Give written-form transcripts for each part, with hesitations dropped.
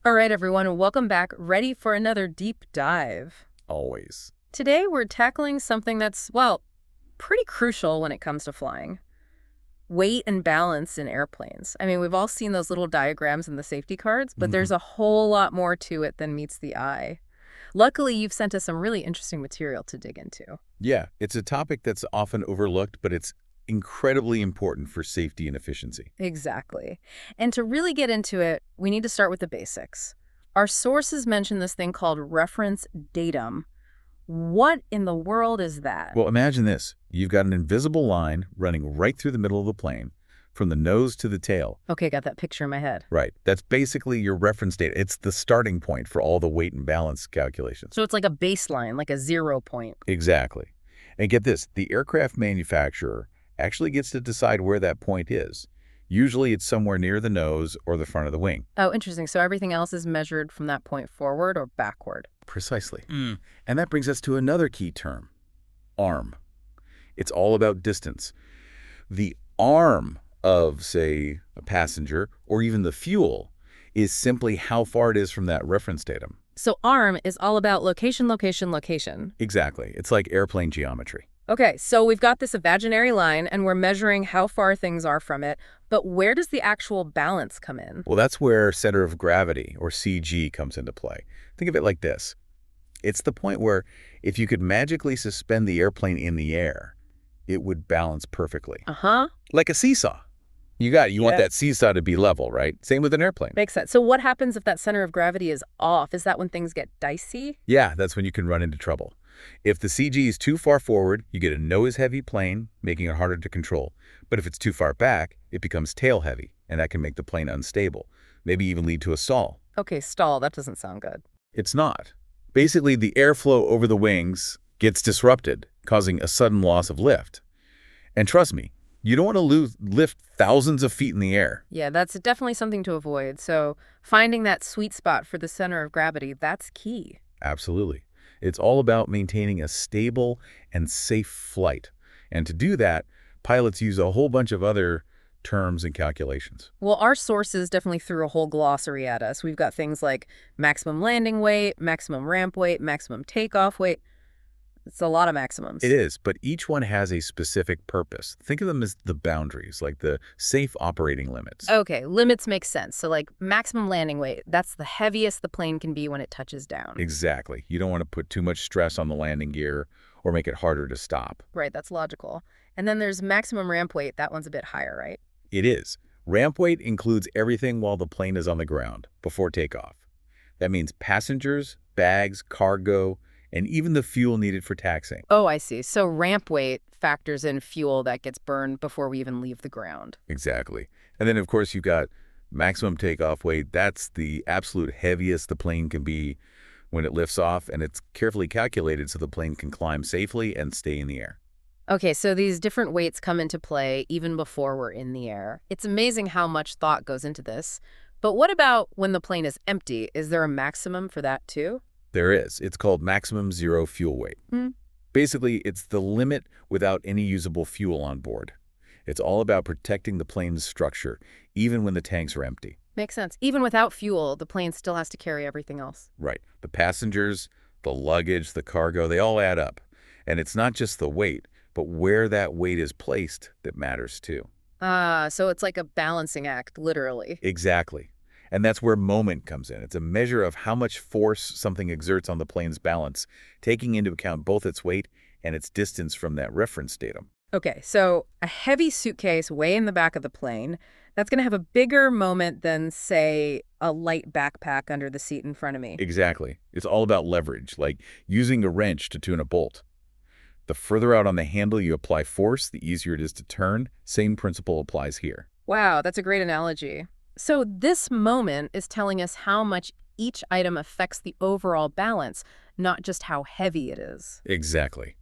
All right, everyone, and welcome back. Ready for another deep dive. Always. Today, we're tackling something that's, well, pretty crucial when it comes to flying. Weight and balance in airplanes. I mean, we've all seen those little diagrams in the safety cards, but there's Mhm. a whole lot more to it than meets the eye. Luckily, you've sent us some really interesting material to dig into. Yeah, it's a topic that's often overlooked, but it's incredibly important for safety and efficiency. Exactly. And to really get into it, we need to start with the basics. Our sources mention this thing called reference datum. What in the world is that? Well, imagine this. You've got an invisible line running right through the middle of the plane, from the nose to the tail. Okay, got that picture in my head. Right. That's basically your reference data. It's the starting point for all the weight and balance calculations. So it's like a baseline, like a 0 point. Exactly. And get this, the aircraft manufacturer actually gets to decide where that point is. Usually it's somewhere near the nose or the front of the wing. Oh, interesting. So everything else is measured from that point forward or backward. Precisely. And that brings us to another key term, arm. It's all about distance. The arm of, say, a passenger or even the fuel is simply how far it is from that reference datum. So ARM is all about location, location, location. Exactly. It's like airplane geometry. Okay, so we've got this imaginary line and we're measuring how far things are from it, but where does the actual balance come in? Well, that's where center of gravity, or CG, comes into play. Think of it like this. It's the point where if you could magically suspend the airplane in the air, it would balance perfectly. Uh-huh. Like a seesaw. You want Yeah. that seesaw to be level, right? Same with an airplane. Makes sense. So what happens if that center of gravity is off? Is that when things get dicey? Yeah, that's when you can run into trouble. If the CG is too far forward, you get a nose-heavy plane, making it harder to control. But if it's too far back, it becomes tail-heavy, and that can make the plane unstable, maybe even lead to a stall. Okay, stall. That doesn't sound good. It's not. Basically, the airflow over the wings gets disrupted, causing a sudden loss of lift. And trust me, you don't want to lift thousands of feet in the air. Yeah, that's definitely something to avoid. So finding that sweet spot for the center of gravity, that's key. Absolutely. It's all about maintaining a stable and safe flight. And to do that, pilots use a whole bunch of other terms and calculations. Well, our sources definitely threw a whole glossary at us. We've got things like maximum landing weight, maximum ramp weight, maximum takeoff weight. It's a lot of maximums. It is, but each one has a specific purpose. Think of them as the boundaries, like the safe operating limits. Okay, limits make sense. So like maximum landing weight, that's the heaviest the plane can be when it touches down. Exactly. You don't want to put too much stress on the landing gear or make it harder to stop. Right, that's logical. And then there's maximum ramp weight. That one's a bit higher, right? It is. Ramp weight includes everything while the plane is on the ground, before takeoff. That means passengers, bags, cargo, and even the fuel needed for taxiing. Oh, I see. So ramp weight factors in fuel that gets burned before we even leave the ground. Exactly. And then, of course, you've got maximum takeoff weight. That's the absolute heaviest the plane can be when it lifts off, and it's carefully calculated so the plane can climb safely and stay in the air. Okay, so these different weights come into play even before we're in the air. It's amazing how much thought goes into this. But what about when the plane is empty? Is there a maximum for that too? There is. It's called maximum zero fuel weight. Hmm. Basically, it's the limit without any usable fuel on board. It's all about protecting the plane's structure, even when the tanks are empty. Makes sense. Even without fuel, the plane still has to carry everything else. Right. The passengers, the luggage, the cargo, they all add up. And it's not just the weight, but where that weight is placed that matters too. Ah, so it's like a balancing act, literally. Exactly. And that's where moment comes in. It's a measure of how much force something exerts on the plane's balance, taking into account both its weight and its distance from that reference datum. Okay, so a heavy suitcase way in the back of the plane, that's going to have a bigger moment than, say, a light backpack under the seat in front of me. Exactly. It's all about leverage, like using a wrench to tune a bolt. The further out on the handle you apply force, the easier it is to turn. Same principle applies here. Wow, that's a great analogy. So this moment is telling us how much each item affects the overall balance, not just how heavy it is. Exactly.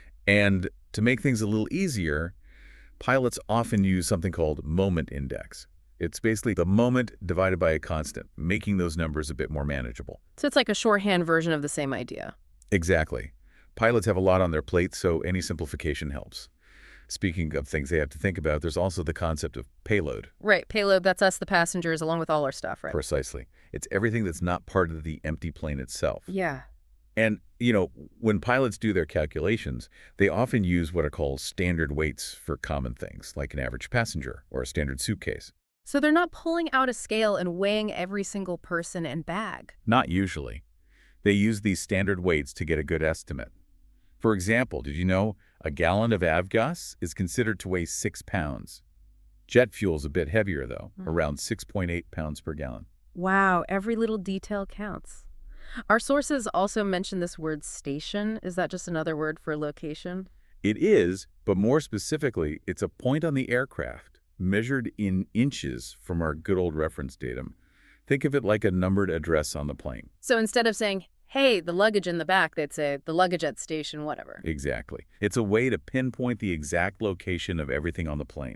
And to make things a little easier, pilots often use something called moment index. It's basically the moment divided by a constant, making those numbers a bit more manageable. So it's like a shorthand version of the same idea. Exactly. Pilots have a lot on their plate, so any simplification helps. Speaking of things they have to think about, there's also the concept of payload. Right, payload, that's us, the passengers, along with all our stuff, right? Precisely. It's everything that's not part of the empty plane itself. Yeah. And, when pilots do their calculations, they often use what are called standard weights for common things, like an average passenger or a standard suitcase. So they're not pulling out a scale and weighing every single person and bag. Not usually. They use these standard weights to get a good estimate. For example, did you know a gallon of avgas is considered to weigh 6 pounds? Jet fuel's a bit heavier, though, around 6.8 pounds per gallon. Wow, every little detail counts. Our sources also mention this word station. Is that just another word for location? It is, but more specifically, it's a point on the aircraft, measured in inches from our good old reference datum. Think of it like a numbered address on the plane. So instead of saying, hey, the luggage in the back, they'd say the luggage at station, whatever. Exactly. It's a way to pinpoint the exact location of everything on the plane.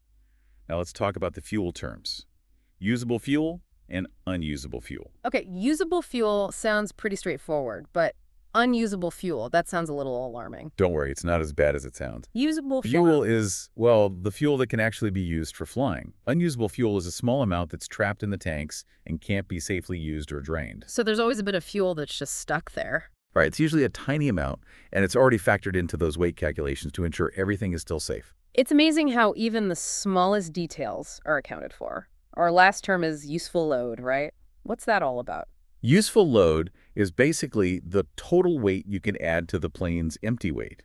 Now let's talk about the fuel terms. Usable fuel and unusable fuel. Okay, usable fuel sounds pretty straightforward, but unusable fuel, that sounds a little alarming. Don't worry, it's not as bad as it sounds. Usable Fuel is, well, the fuel that can actually be used for flying. Unusable fuel is a small amount that's trapped in the tanks and can't be safely used or drained. So there's always a bit of fuel that's just stuck there. Right, it's usually a tiny amount, and it's already factored into those weight calculations to ensure everything is still safe. It's amazing how even the smallest details are accounted for. Our last term is useful load, right? What's that all about? Useful load is basically the total weight you can add to the plane's empty weight.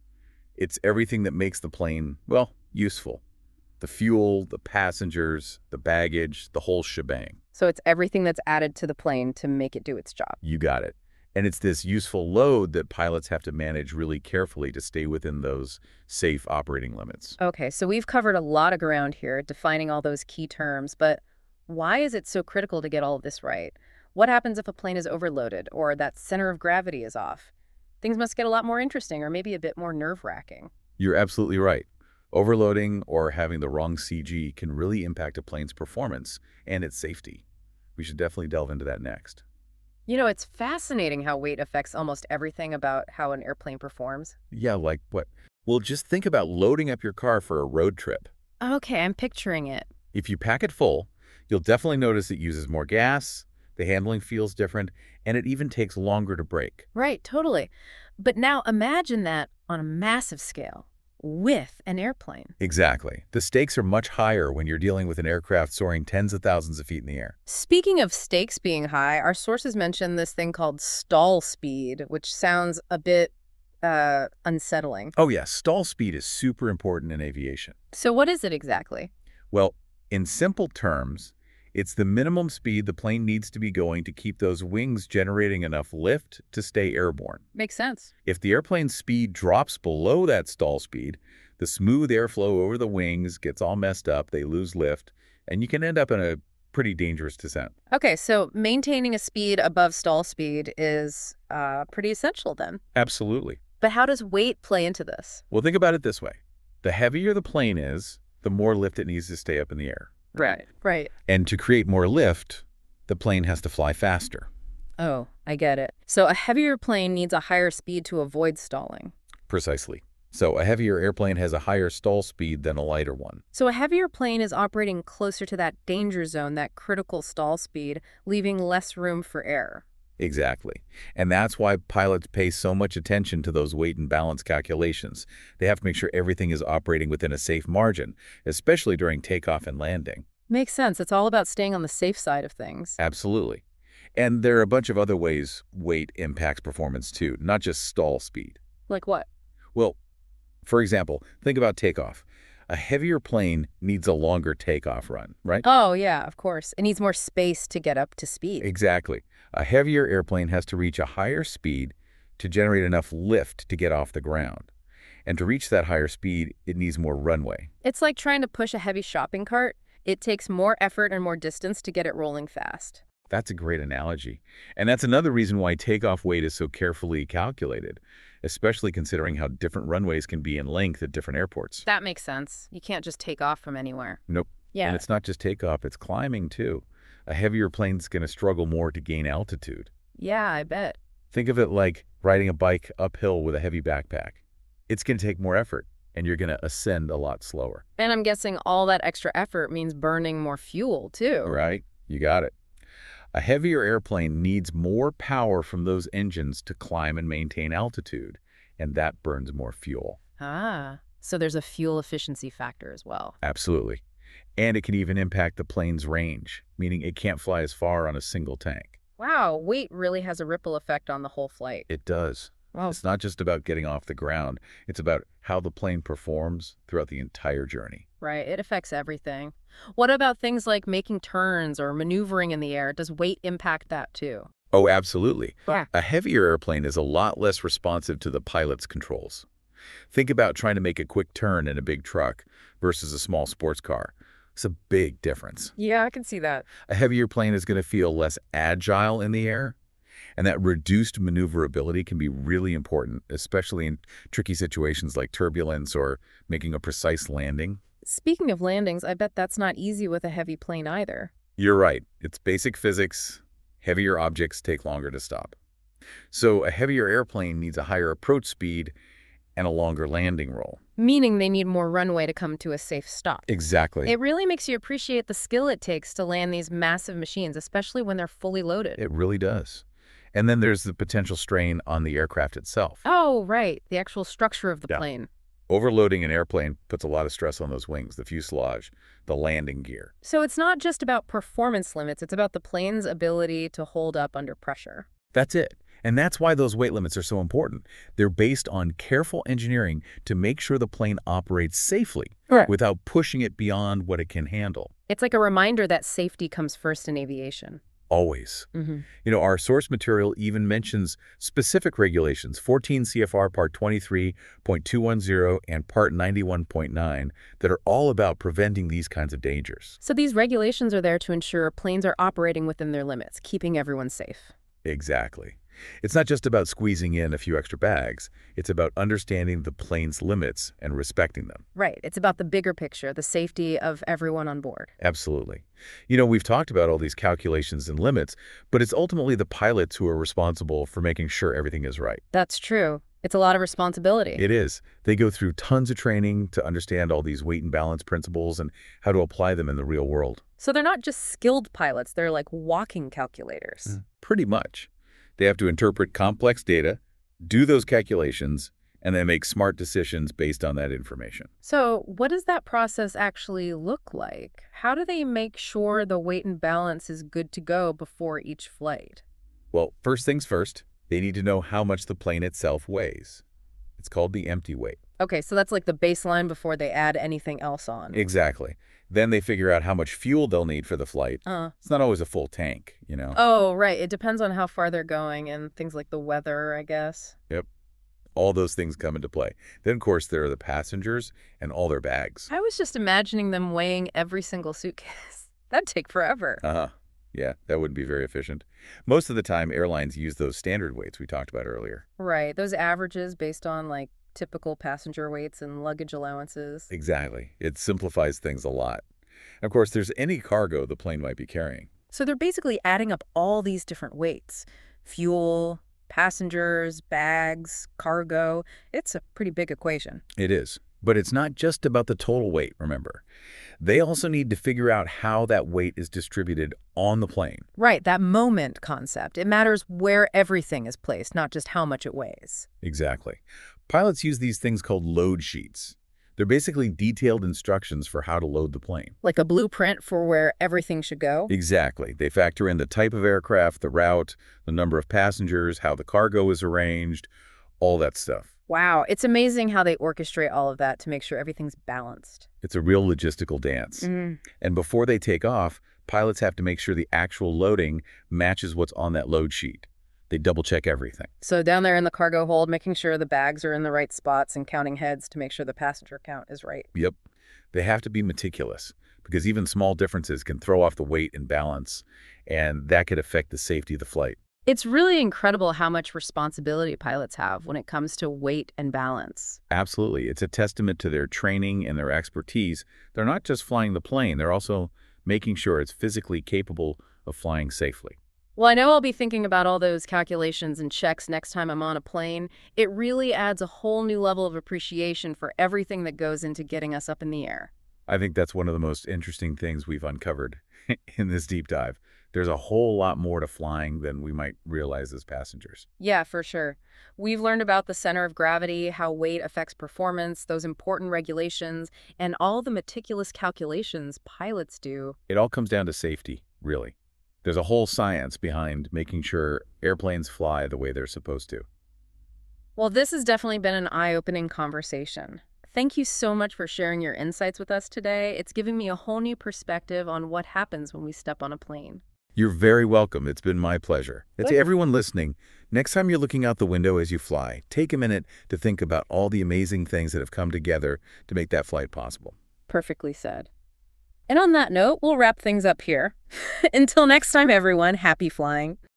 It's everything that makes the plane, well, useful. The fuel, the passengers, the baggage, the whole shebang. So it's everything that's added to the plane to make it do its job. You got it. And it's this useful load that pilots have to manage really carefully to stay within those safe operating limits. Okay, so we've covered a lot of ground here, defining all those key terms, but why is it so critical to get all of this right? What happens if a plane is overloaded or that center of gravity is off? Things must get a lot more interesting or maybe a bit more nerve-wracking. You're absolutely right. Overloading or having the wrong CG can really impact a plane's performance and its safety. We should definitely delve into that next. You know, it's fascinating how weight affects almost everything about how an airplane performs. Yeah, like what? Well, just think about loading up your car for a road trip. Okay, I'm picturing it. If you pack it full, you'll definitely notice it uses more gas, the handling feels different, and it even takes longer to brake. Right, totally. But now imagine that on a massive scale with an airplane. Exactly. The stakes are much higher when you're dealing with an aircraft soaring tens of thousands of feet in the air. Speaking of stakes being high, our sources mention this thing called stall speed, which sounds a bit unsettling. Oh yeah, stall speed is super important in aviation. So what is it exactly? Well, in simple terms, it's the minimum speed the plane needs to be going to keep those wings generating enough lift to stay airborne. Makes sense. If the airplane's speed drops below that stall speed, the smooth airflow over the wings gets all messed up, they lose lift, and you can end up in a pretty dangerous descent. Okay, so maintaining a speed above stall speed is pretty essential then. Absolutely. But how does weight play into this? Well, think about it this way. The heavier the plane is, the more lift it needs to stay up in the air. Right. And to create more lift, the plane has to fly faster. Oh, I get it. So a heavier plane needs a higher speed to avoid stalling. Precisely. So a heavier airplane has a higher stall speed than a lighter one. So a heavier plane is operating closer to that danger zone, that critical stall speed, leaving less room for error. Exactly. And that's why pilots pay so much attention to those weight and balance calculations. They have to make sure everything is operating within a safe margin, especially during takeoff and landing. Makes sense. It's all about staying on the safe side of things. Absolutely. And there are a bunch of other ways weight impacts performance too, not just stall speed. Like what? Well, for example, think about takeoff. A heavier plane needs a longer takeoff run, right? Oh, yeah, of course. It needs more space to get up to speed. Exactly. A heavier airplane has to reach a higher speed to generate enough lift to get off the ground. And to reach that higher speed, it needs more runway. It's like trying to push a heavy shopping cart. It takes more effort and more distance to get it rolling fast. That's a great analogy. And that's another reason why takeoff weight is so carefully calculated, especially considering how different runways can be in length at different airports. That makes sense. You can't just take off from anywhere. Nope. Yeah. And it's not just takeoff, it's climbing too. A heavier plane's going to struggle more to gain altitude. Yeah, I bet. Think of it like riding a bike uphill with a heavy backpack. It's going to take more effort, and you're going to ascend a lot slower. And I'm guessing all that extra effort means burning more fuel, too. Right? You got it. A heavier airplane needs more power from those engines to climb and maintain altitude, and that burns more fuel. Ah, so there's a fuel efficiency factor as well. Absolutely. And it can even impact the plane's range, meaning it can't fly as far on a single tank. Wow, weight really has a ripple effect on the whole flight. It does. Wow. It's not just about getting off the ground. It's about how the plane performs throughout the entire journey. Right, it affects everything. What about things like making turns or maneuvering in the air? Does weight impact that too? Oh, absolutely. Yeah. A heavier airplane is a lot less responsive to the pilot's controls. Think about trying to make a quick turn in a big truck versus a small sports car. It's a big difference. Yeah, I can see that. A heavier plane is going to feel less agile in the air, and that reduced maneuverability can be really important, especially in tricky situations like turbulence or making a precise landing. Speaking of landings, I bet that's not easy with a heavy plane either. You're right. It's basic physics. Heavier objects take longer to stop. So a heavier airplane needs a higher approach speed and a longer landing roll. Meaning they need more runway to come to a safe stop. Exactly. It really makes you appreciate the skill it takes to land these massive machines, especially when they're fully loaded. It really does. And then there's the potential strain on the aircraft itself. Oh, right. The actual structure of the Yeah. plane. Overloading an airplane puts a lot of stress on those wings, the fuselage, the landing gear. So it's not just about performance limits, it's about the plane's ability to hold up under pressure. That's it. And that's why those weight limits are so important. They're based on careful engineering to make sure the plane operates safely Right. without pushing it beyond what it can handle. It's like a reminder that safety comes first in aviation. Always. Mm-hmm. You know, our source material even mentions specific regulations, 14 CFR Part 23.210 and Part 91.9, that are all about preventing these kinds of dangers. So these regulations are there to ensure planes are operating within their limits, keeping everyone safe. Exactly. It's not just about squeezing in a few extra bags. It's about understanding the plane's limits and respecting them. Right. It's about the bigger picture, the safety of everyone on board. Absolutely. You know, we've talked about all these calculations and limits, but it's ultimately the pilots who are responsible for making sure everything is right. That's true. It's a lot of responsibility. It is. They go through tons of training to understand all these weight and balance principles and how to apply them in the real world. So they're not just skilled pilots, they're like walking calculators. Pretty much. They have to interpret complex data, do those calculations, and then make smart decisions based on that information. So what does that process actually look like? How do they make sure the weight and balance is good to go before each flight? Well, first things first, they need to know how much the plane itself weighs. It's called the empty weight. Okay, so that's like the baseline before they add anything else on. Exactly. Then they figure out how much fuel they'll need for the flight. It's not always a full tank, you know. Oh, right. It depends on how far they're going and things like the weather, I guess. Yep. All those things come into play. Then, of course, there are the passengers and all their bags. I was just imagining them weighing every single suitcase. That'd take forever. Uh-huh. Yeah, that wouldn't be very efficient. Most of the time, airlines use those standard weights we talked about earlier. Right. Those averages based on like typical passenger weights and luggage allowances. Exactly. It simplifies things a lot. Of course, there's any cargo the plane might be carrying. So they're basically adding up all these different weights. Fuel, passengers, bags, cargo. It's a pretty big equation. It is. But it's not just about the total weight, remember. They also need to figure out how that weight is distributed on the plane. Right, that moment concept. It matters where everything is placed, not just how much it weighs. Exactly. Pilots use these things called load sheets. They're basically detailed instructions for how to load the plane. Like a blueprint for where everything should go? Exactly. They factor in the type of aircraft, the route, the number of passengers, how the cargo is arranged, all that stuff. Wow, it's amazing how they orchestrate all of that to make sure everything's balanced. It's a real logistical dance. And before they take off, pilots have to make sure the actual loading matches what's on that load sheet. They double-check everything. So down there in the cargo hold, making sure the bags are in the right spots and counting heads to make sure the passenger count is right. Yep. They have to be meticulous because even small differences can throw off the weight and balance, and that could affect the safety of the flight. It's really incredible how much responsibility pilots have when it comes to weight and balance. Absolutely. It's a testament to their training and their expertise. They're not just flying the plane, they're also making sure it's physically capable of flying safely. Well, I know I'll be thinking about all those calculations and checks next time I'm on a plane. It really adds a whole new level of appreciation for everything that goes into getting us up in the air. I think that's one of the most interesting things we've uncovered in this deep dive. There's a whole lot more to flying than we might realize as passengers. Yeah, for sure. We've learned about the center of gravity, how weight affects performance, those important regulations, and all the meticulous calculations pilots do. It all comes down to safety, really. There's a whole science behind making sure airplanes fly the way they're supposed to. Well, this has definitely been an eye-opening conversation. Thank you so much for sharing your insights with us today. It's given me a whole new perspective on what happens when we step on a plane. You're very welcome. It's been my pleasure. And to Good. everyone listening, next time you're looking out the window as you fly, take a minute to think about all the amazing things that have come together to make that flight possible. Perfectly said. And on that note, we'll wrap things up here. Until next time, everyone, happy flying.